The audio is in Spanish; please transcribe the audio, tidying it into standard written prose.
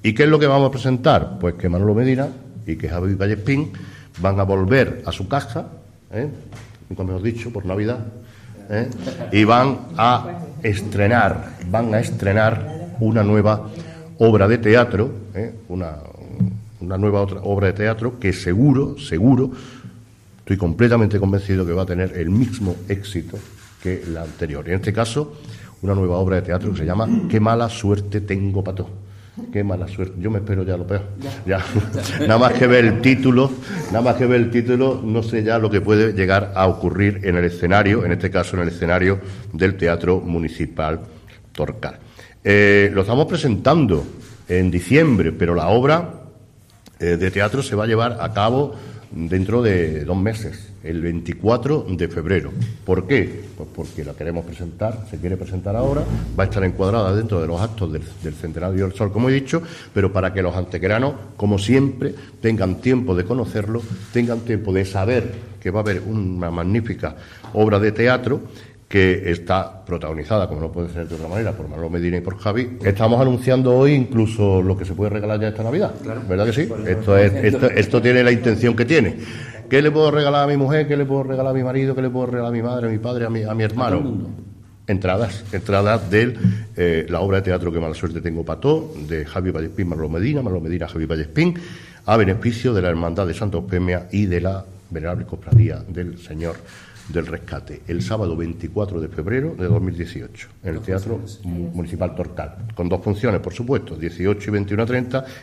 ¿Y qué es lo que vamos a presentar? Pues que Manolo Medina y que Javi Vallespín van a volver a su casa, nunca mejor dicho, por Navidad, y van a estrenar una nueva obra de teatro, una nueva obra de teatro que seguro, estoy completamente convencido que va a tener el mismo éxito que la anterior. Y en este caso, una nueva obra de teatro que se llama Qué mala suerte tengo pató. Qué mala suerte. Yo me espero ya lo peor. Ya. Nada más que ver el título, no sé ya lo que puede llegar a ocurrir en el escenario, en este caso en el escenario del Teatro Municipal Torcal. Lo estamos presentando en diciembre, pero la obra de teatro se va a llevar a cabo dentro de 2 meses, el 24 de febrero. ¿Por qué? Pues porque la queremos presentar, se quiere presentar ahora, va a estar encuadrada dentro de los actos del Centenario del Sol, como he dicho, pero para que los antequeranos, como siempre, tengan tiempo de conocerlo, tengan tiempo de saber que va a haber una magnífica obra de teatro que está protagonizada, como no puede ser de otra manera, por Manolo Medina y por Javi. Estamos anunciando hoy incluso lo que se puede regalar ya esta Navidad. Claro. ¿Verdad que sí? Esto tiene la intención que tiene. ¿Qué le puedo regalar a mi mujer? ¿Qué le puedo regalar a mi marido? ¿Qué le puedo regalar a mi madre, a mi padre, a mi hermano? Entradas de la obra de teatro Que mala suerte tengo pató, de Javi Vallespín, Manolo Medina, Javi Vallespín, a beneficio de la Hermandad de Santa Eufemia y de la Venerable Cofradía del Señor del Rescate, el sábado 24 de febrero de 2018, en el Teatro Municipal Torcal, con 2 funciones, por supuesto, 18 y 21:30,